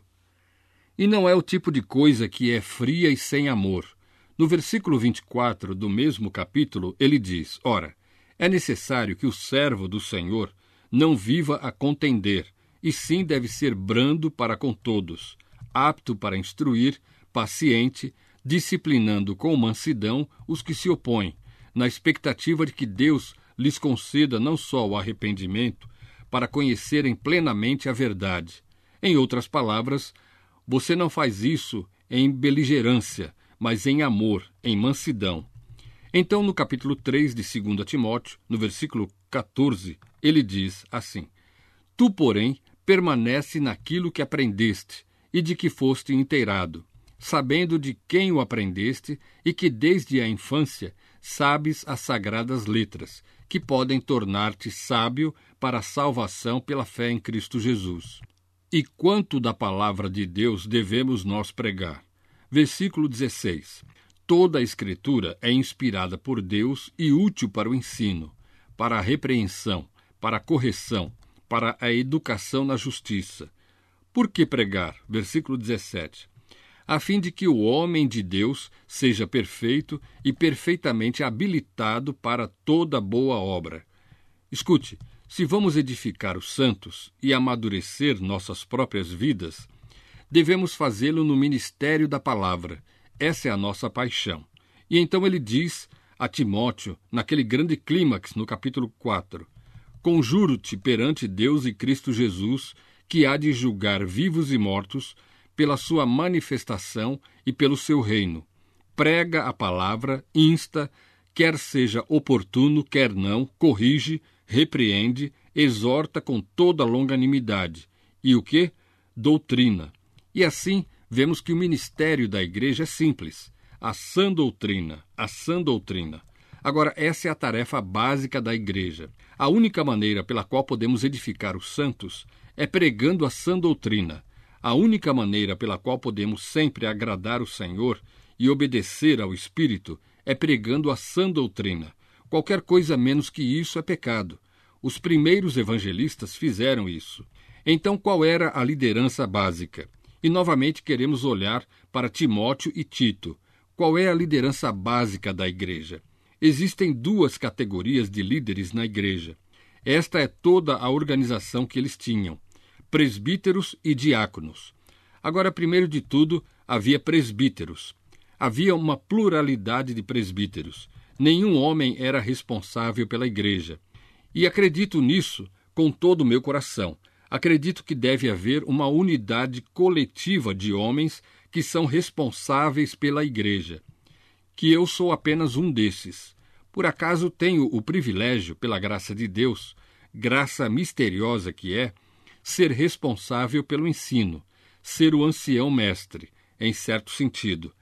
E não é o tipo de coisa que é fria e sem amor. No versículo 24 do mesmo capítulo, ele diz: Ora, é necessário que o servo do Senhor não viva a contender, e sim deve ser brando para com todos, apto para instruir, paciente, disciplinando com mansidão os que se opõem, na expectativa de que Deus lhes conceda não só o arrependimento, para conhecerem plenamente a verdade. Em outras palavras, você não faz isso em beligerância, mas em amor, em mansidão. Então, no capítulo 3 de 2 Timóteo, no versículo 14, ele diz assim: Tu, porém, permanece naquilo que aprendeste e de que foste inteirado, sabendo de quem o aprendeste e que desde a infância sabes as sagradas letras, que podem tornar-te sábio para a salvação pela fé em Cristo Jesus. E quanto da palavra de Deus devemos nós pregar? Versículo 16. Toda a Escritura é inspirada por Deus e útil para o ensino, para a repreensão, para a correção, para a educação na justiça. Por que pregar? Versículo 17. A fim de que o homem de Deus seja perfeito e perfeitamente habilitado para toda boa obra. Escute, se vamos edificar os santos e amadurecer nossas próprias vidas, devemos fazê-lo no ministério da palavra. Essa é a nossa paixão. E então ele diz a Timóteo, naquele grande clímax, no capítulo 4, Conjuro-te perante Deus e Cristo Jesus, que há de julgar vivos e mortos, pela sua manifestação e pelo seu reino. Prega a palavra, insta, quer seja oportuno, quer não, corrige, repreende, exorta com toda longanimidade. E o quê? Doutrina. E assim, vemos que o ministério da igreja é simples. A sã doutrina, a sã doutrina. Agora, essa é a tarefa básica da igreja. A única maneira pela qual podemos edificar os santos é pregando a sã doutrina. A única maneira pela qual podemos sempre agradar o Senhor e obedecer ao Espírito é pregando a sã doutrina. Qualquer coisa menos que isso é pecado. Os primeiros evangelistas fizeram isso. Então, qual era a liderança básica? E novamente queremos olhar para Timóteo e Tito. Qual é a liderança básica da igreja? Existem duas categorias de líderes na igreja. Esta é toda a organização que eles tinham: presbíteros e diáconos. Agora, primeiro de tudo, havia presbíteros. Havia uma pluralidade de presbíteros. Nenhum homem era responsável pela igreja. E acredito nisso com todo o meu coração. Acredito que deve haver uma unidade coletiva de homens que são responsáveis pela igreja. Que eu sou apenas um desses. Por acaso tenho o privilégio, pela graça de Deus, graça misteriosa que é, ser responsável pelo ensino, ser o ancião mestre, em certo sentido.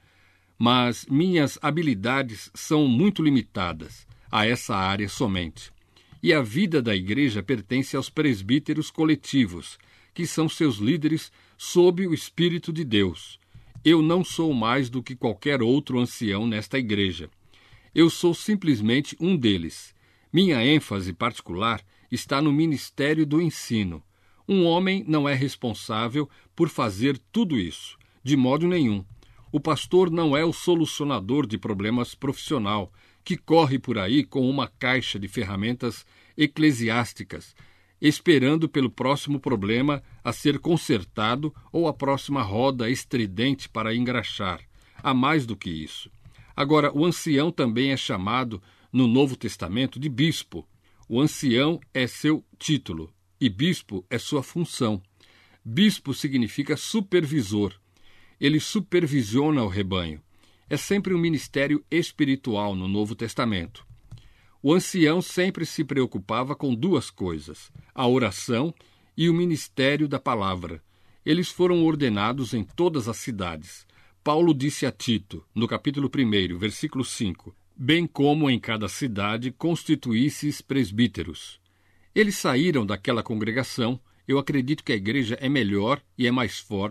Mas minhas habilidades são muito limitadas a essa área somente. E a vida da igreja pertence aos presbíteros coletivos, que são seus líderes sob o Espírito de Deus. Eu não sou mais do que qualquer outro ancião nesta igreja. Eu sou simplesmente um deles. Minha ênfase particular está no ministério do ensino. Um homem não é responsável por fazer tudo isso, de modo nenhum. O pastor não é o solucionador de problemas profissional, que corre por aí com uma caixa de ferramentas eclesiásticas, esperando pelo próximo problema a ser consertado ou a próxima roda estridente para engraxar. Há mais do que isso. Agora, o ancião também é chamado, no Novo Testamento, de bispo. O ancião é seu título e bispo é sua função. Bispo significa supervisor. Ele supervisiona o rebanho. É sempre um ministério espiritual no Novo Testamento. O ancião sempre se preocupava com duas coisas: a oração e o ministério da palavra. Eles foram ordenados em todas as cidades. Paulo disse a Tito, no capítulo 1, versículo 5, bem como em cada cidade constituísseis presbíteros. Eles saíram daquela congregação. Eu acredito que a igreja é melhor e é mais forte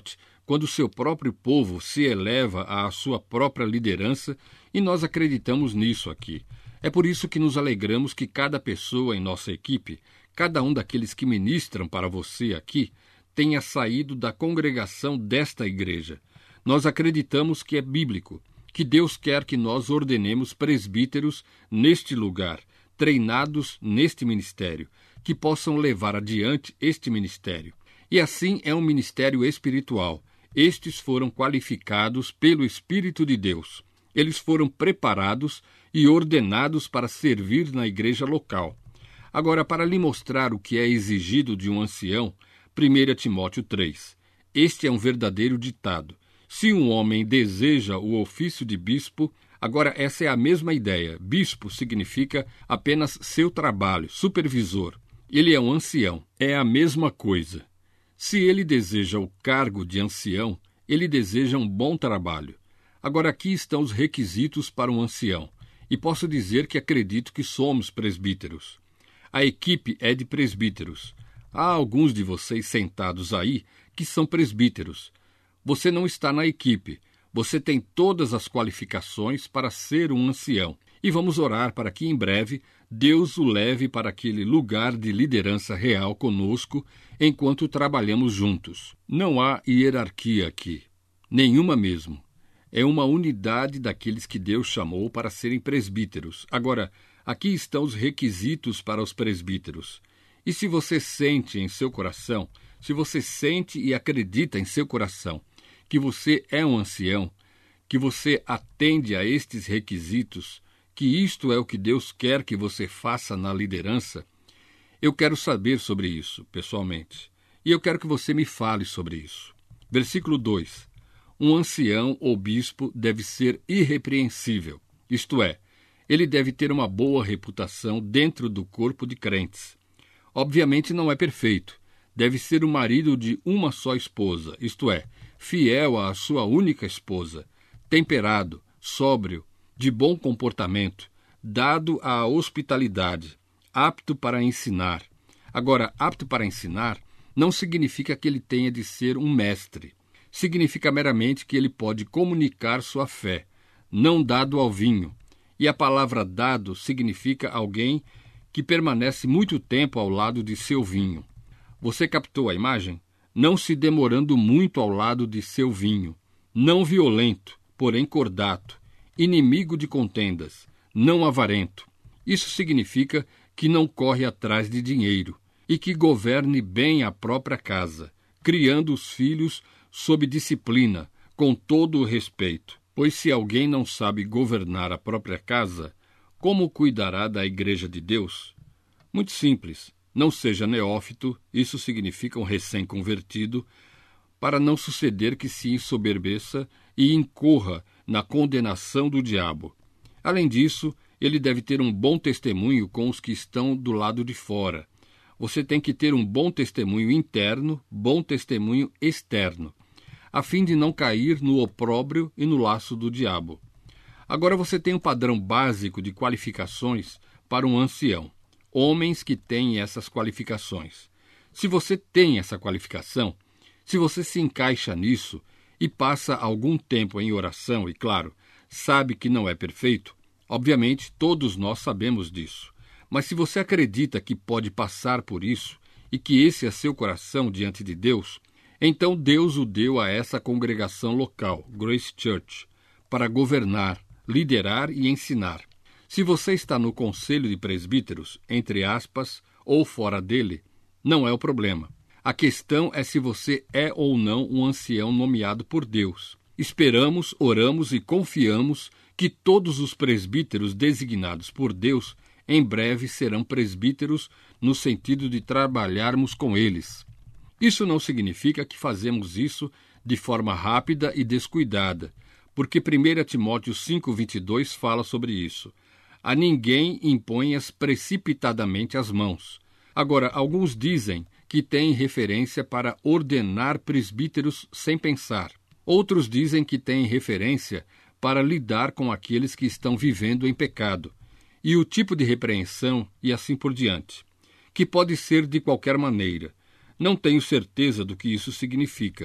quando o seu próprio povo se eleva à sua própria liderança, e nós acreditamos nisso aqui. É por isso que nos alegramos que cada pessoa em nossa equipe, cada um daqueles que ministram para você aqui, tenha saído da congregação desta igreja. Nós acreditamos que é bíblico, que Deus quer que nós ordenemos presbíteros neste lugar, treinados neste ministério, que possam levar adiante este ministério. E assim é um ministério espiritual. Estes foram qualificados pelo Espírito de Deus. Eles foram preparados e ordenados para servir na igreja local. Agora, para lhe mostrar o que é exigido de um ancião, 1 Timóteo 3. Este é um verdadeiro ditado. Se um homem deseja o ofício de bispo, agora essa é a mesma ideia. Bispo significa apenas seu trabalho, supervisor. Ele é um ancião. É a mesma coisa. Se ele deseja o cargo de ancião, ele deseja um bom trabalho. Agora aqui estão os requisitos para um ancião. E posso dizer que acredito que somos presbíteros. A equipe é de presbíteros. Há alguns de vocês sentados aí que são presbíteros. Você não está na equipe. Você tem todas as qualificações para ser um ancião. E vamos orar para que em breve Deus o leve para aquele lugar de liderança real conosco enquanto trabalhamos juntos. Não há hierarquia aqui. Nenhuma mesmo. É uma unidade daqueles que Deus chamou para serem presbíteros. Agora, aqui estão os requisitos para os presbíteros. E se você sente em seu coração, se você sente e acredita em seu coração que você é um ancião, que você atende a estes requisitos, que isto é o que Deus quer que você faça na liderança, eu quero saber sobre isso, pessoalmente. E eu quero que você me fale sobre isso. Versículo 2. Um ancião ou bispo deve ser irrepreensível, isto é, ele deve ter uma boa reputação dentro do corpo de crentes. Obviamente não é perfeito. Deve ser o marido de uma só esposa, isto é, fiel à sua única esposa, temperado, sóbrio, de bom comportamento, dado à hospitalidade, apto para ensinar. Agora, apto para ensinar não significa que ele tenha de ser um mestre. Significa meramente que ele pode comunicar sua fé, não dado ao vinho. E a palavra dado significa alguém que permanece muito tempo ao lado de seu vinho. Você captou a imagem? Não se demorando muito ao lado de seu vinho. Não violento, porém cordato. Inimigo de contendas, não avarento. Isso significa que não corre atrás de dinheiro e que governe bem a própria casa, criando os filhos sob disciplina, com todo o respeito. Pois se alguém não sabe governar a própria casa, como cuidará da igreja de Deus? Muito simples. Não seja neófito, isso significa um recém-convertido, para não suceder que se ensoberbeça e incorra na condenação do diabo. Além disso, ele deve ter um bom testemunho com os que estão do lado de fora. Você tem que ter um bom testemunho interno, bom testemunho externo, a fim de não cair no opróbrio e no laço do diabo. Agora você tem um padrão básico de qualificações para um ancião. Homens que têm essas qualificações. Se você tem essa qualificação, se você se encaixa nisso e passa algum tempo em oração e, claro, sabe que não é perfeito, obviamente todos nós sabemos disso. Mas se você acredita que pode passar por isso e que esse é seu coração diante de Deus, então Deus o deu a essa congregação local, Grace Church, para governar, liderar e ensinar. Se você está no conselho de presbíteros, entre aspas, ou fora dele, não é o problema. A questão é se você é ou não um ancião nomeado por Deus. Esperamos, oramos e confiamos que todos os presbíteros designados por Deus em breve serão presbíteros no sentido de trabalharmos com eles. Isso não significa que fazemos isso de forma rápida e descuidada, porque 1 Timóteo 5:22 fala sobre isso. A ninguém imponhas precipitadamente as mãos. Agora, alguns dizem que tem referência para ordenar presbíteros sem pensar. Outros dizem que tem referência para lidar com aqueles que estão vivendo em pecado, e o tipo de repreensão e assim por diante, que pode ser de qualquer maneira. Não tenho certeza do que isso significa.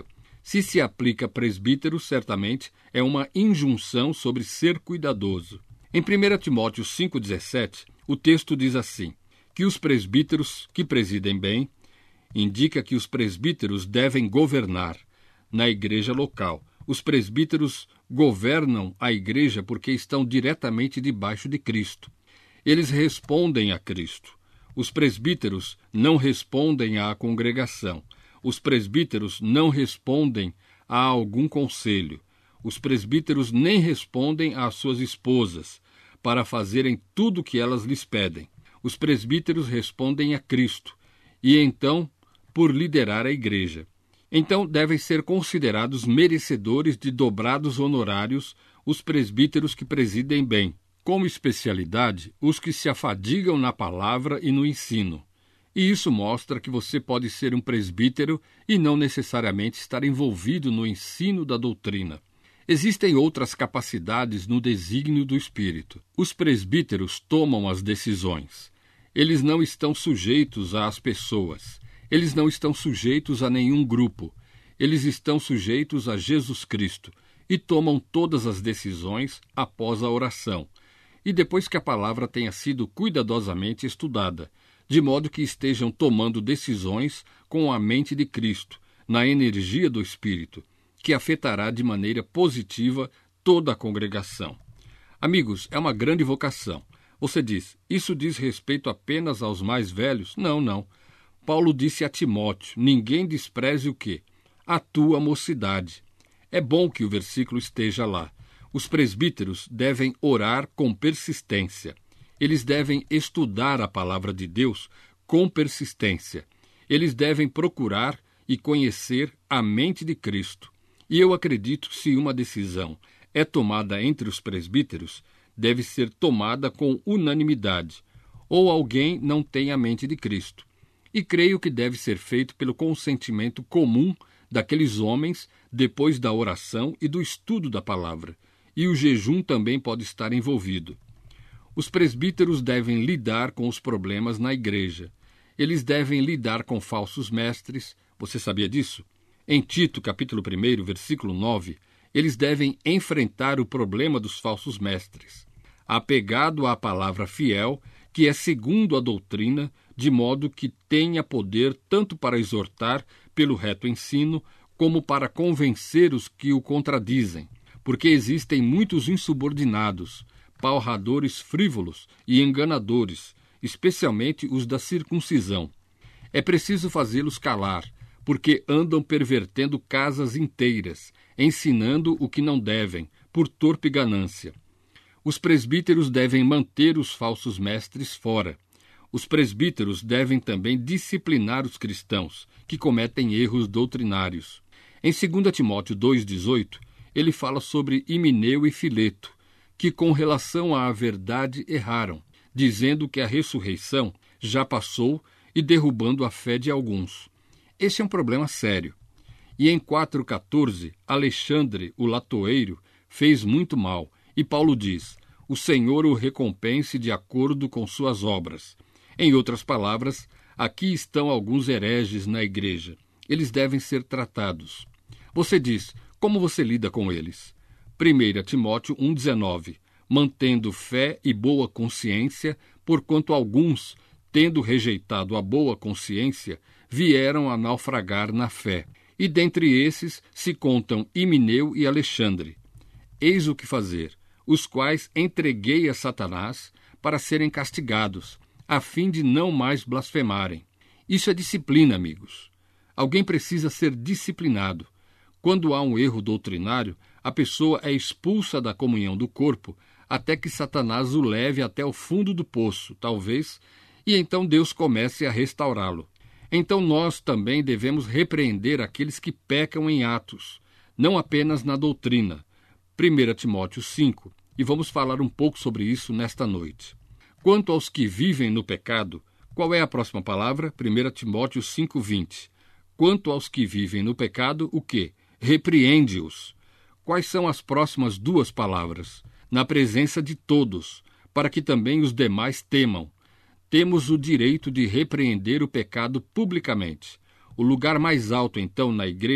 Se aplica a presbíteros, certamente é uma injunção sobre ser cuidadoso. Em 1 Timóteo 5,17, o texto diz assim, que os presbíteros que presidem bem, indica que os presbíteros devem governar na igreja local. Os presbíteros governam a igreja porque estão diretamente debaixo de Cristo. Eles respondem a Cristo. Os presbíteros não respondem à congregação. Os presbíteros não respondem a algum conselho. Os presbíteros nem respondem às suas esposas para fazerem tudo o que elas lhes pedem. Os presbíteros respondem a Cristo e então por liderar a igreja. Então devem ser considerados merecedores de dobrados honorários os presbíteros que presidem bem. Como especialidade, os que se afadigam na palavra e no ensino. E isso mostra que você pode ser um presbítero e não necessariamente estar envolvido no ensino da doutrina. Existem outras capacidades no desígnio do Espírito. Os presbíteros tomam as decisões. Eles não estão sujeitos às pessoas. Eles não estão sujeitos a nenhum grupo. Eles estão sujeitos a Jesus Cristo e tomam todas as decisões após a oração. E depois que a palavra tenha sido cuidadosamente estudada, de modo que estejam tomando decisões com a mente de Cristo, na energia do Espírito, que afetará de maneira positiva toda a congregação. Amigos, é uma grande vocação. Você diz, isso diz respeito apenas aos mais velhos? Não. Paulo disse a Timóteo, ninguém despreze o quê? A tua mocidade. É bom que o versículo esteja lá. Os presbíteros devem orar com persistência. Eles devem estudar a palavra de Deus com persistência. Eles devem procurar e conhecer a mente de Cristo. E eu acredito que se uma decisão é tomada entre os presbíteros, deve ser tomada com unanimidade, ou alguém não tem a mente de Cristo. E creio que deve ser feito pelo consentimento comum daqueles homens depois da oração e do estudo da palavra. E o jejum também pode estar envolvido. Os presbíteros devem lidar com os problemas na igreja. Eles devem lidar com falsos mestres. Você sabia disso? Em Tito, capítulo 1, versículo 9, eles devem enfrentar o problema dos falsos mestres, apegado à palavra fiel, que é segundo a doutrina, de modo que tenha poder tanto para exortar pelo reto ensino, como para convencer os que o contradizem, porque existem muitos insubordinados, palradores frívolos e enganadores, especialmente os da circuncisão. É preciso fazê-los calar, porque andam pervertendo casas inteiras, ensinando o que não devem, por torpe ganância. Os presbíteros devem manter os falsos mestres fora. Os presbíteros devem também disciplinar os cristãos, que cometem erros doutrinários. Em 2 Timóteo 2,18, ele fala sobre Himeneu e Fileto, que com relação à verdade erraram, dizendo que a ressurreição já passou e derrubando a fé de alguns. Esse é um problema sério. E em 4,14, Alexandre, o latoeiro, fez muito mal, e Paulo diz, o Senhor o recompense de acordo com suas obras. Em outras palavras, aqui estão alguns hereges na igreja. Eles devem ser tratados. Você diz, como você lida com eles? 1 Timóteo 1,19, mantendo fé e boa consciência, porquanto alguns, tendo rejeitado a boa consciência, vieram a naufragar na fé. E dentre esses se contam Himeneu e Alexandre. Eis o que fazer, os quais entreguei a Satanás para serem castigados, a fim de não mais blasfemarem. Isso é disciplina, amigos. Alguém precisa ser disciplinado. Quando há um erro doutrinário, a pessoa é expulsa da comunhão do corpo até que Satanás o leve até o fundo do poço, talvez, e então Deus comece a restaurá-lo. Então nós também devemos repreender aqueles que pecam em atos, não apenas na doutrina. 1 Timóteo 5, e vamos falar um pouco sobre isso nesta noite. Quanto aos que vivem no pecado, qual é a próxima palavra? 1 Timóteo 5:20. Quanto aos que vivem no pecado, o quê? Repreende-os. Quais são as próximas duas palavras? Na presença de todos, para que também os demais temam. Temos o direito de repreender o pecado publicamente. O lugar mais alto, então, na igreja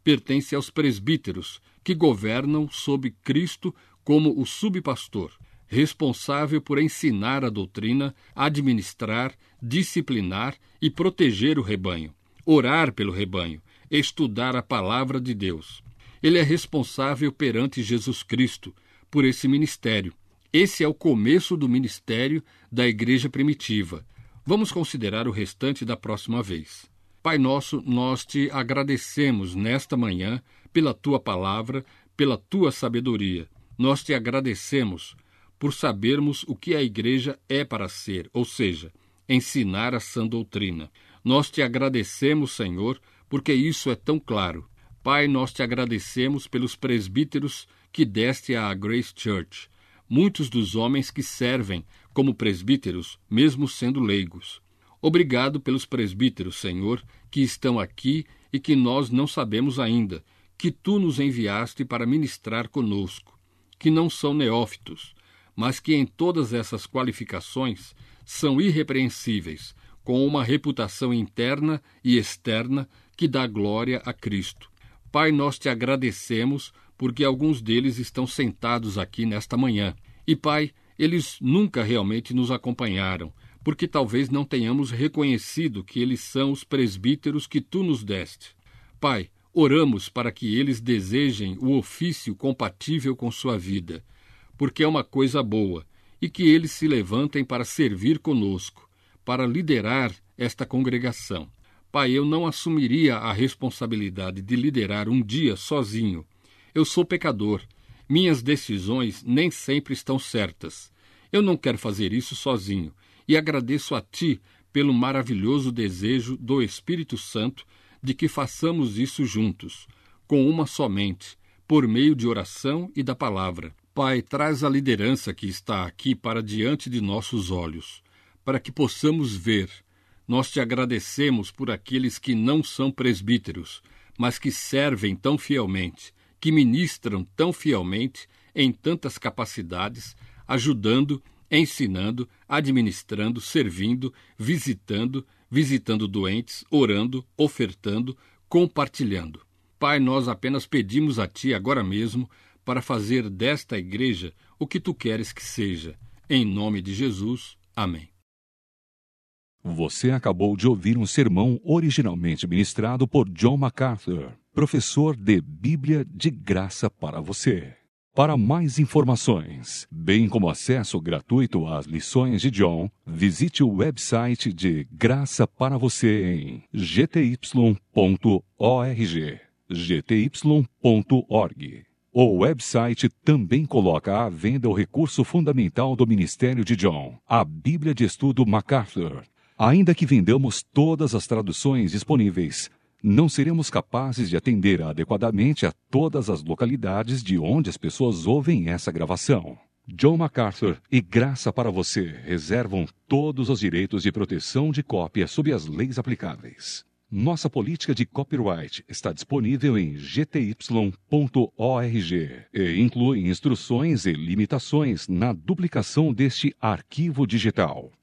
pertence aos presbíteros, que governam sob Cristo como o subpastor, responsável por ensinar a doutrina, administrar, disciplinar e proteger o rebanho, orar pelo rebanho, estudar a palavra de Deus. Ele é responsável perante Jesus Cristo por esse ministério. Esse é o começo do ministério da igreja primitiva. Vamos considerar o restante da próxima vez. Pai nosso, nós te agradecemos nesta manhã pela tua palavra, pela tua sabedoria. Nós te agradecemos por sabermos o que a igreja é para ser, ou seja, ensinar a sã doutrina. Nós te agradecemos, Senhor, porque isso é tão claro. Pai, nós te agradecemos pelos presbíteros que deste à Grace Church, muitos dos homens que servem como presbíteros, mesmo sendo leigos. Obrigado pelos presbíteros, Senhor, que estão aqui e que nós não sabemos ainda, que tu nos enviaste para ministrar conosco, que não são neófitos, mas que em todas essas qualificações são irrepreensíveis, com uma reputação interna e externa que dá glória a Cristo. Pai, nós te agradecemos porque alguns deles estão sentados aqui nesta manhã. E, Pai, eles nunca realmente nos acompanharam, porque talvez não tenhamos reconhecido que eles são os presbíteros que tu nos deste. Pai, oramos para que eles desejem o ofício compatível com sua vida, porque é uma coisa boa, e que eles se levantem para servir conosco, para liderar esta congregação. Pai, eu não assumiria a responsabilidade de liderar um dia sozinho. Eu sou pecador. Minhas decisões nem sempre estão certas. Eu não quero fazer isso sozinho. E agradeço a Ti pelo maravilhoso desejo do Espírito Santo de que façamos isso juntos, com uma só mente, por meio de oração e da palavra. Pai, traz a liderança que está aqui para diante de nossos olhos, para que possamos ver. Nós te agradecemos por aqueles que não são presbíteros, mas que servem tão fielmente, que ministram tão fielmente em tantas capacidades, ajudando, ensinando, administrando, servindo, visitando doentes, orando, ofertando, compartilhando. Pai, nós apenas pedimos a Ti agora mesmo para fazer desta igreja o que Tu queres que seja. Em nome de Jesus. Amém. Você acabou de ouvir um sermão originalmente ministrado por John MacArthur, professor de Bíblia de graça para você. Para mais informações, bem como acesso gratuito às lições de John, visite o website de Graça para Você em gty.org. O website também coloca à venda o recurso fundamental do ministério de John, a Bíblia de Estudo MacArthur. Ainda que vendamos todas as traduções disponíveis, não seremos capazes de atender adequadamente a todas as localidades de onde as pessoas ouvem essa gravação. John MacArthur e Graça para Você reservam todos os direitos de proteção de cópia sob as leis aplicáveis. Nossa política de copyright está disponível em gty.org e inclui instruções e limitações na duplicação deste arquivo digital.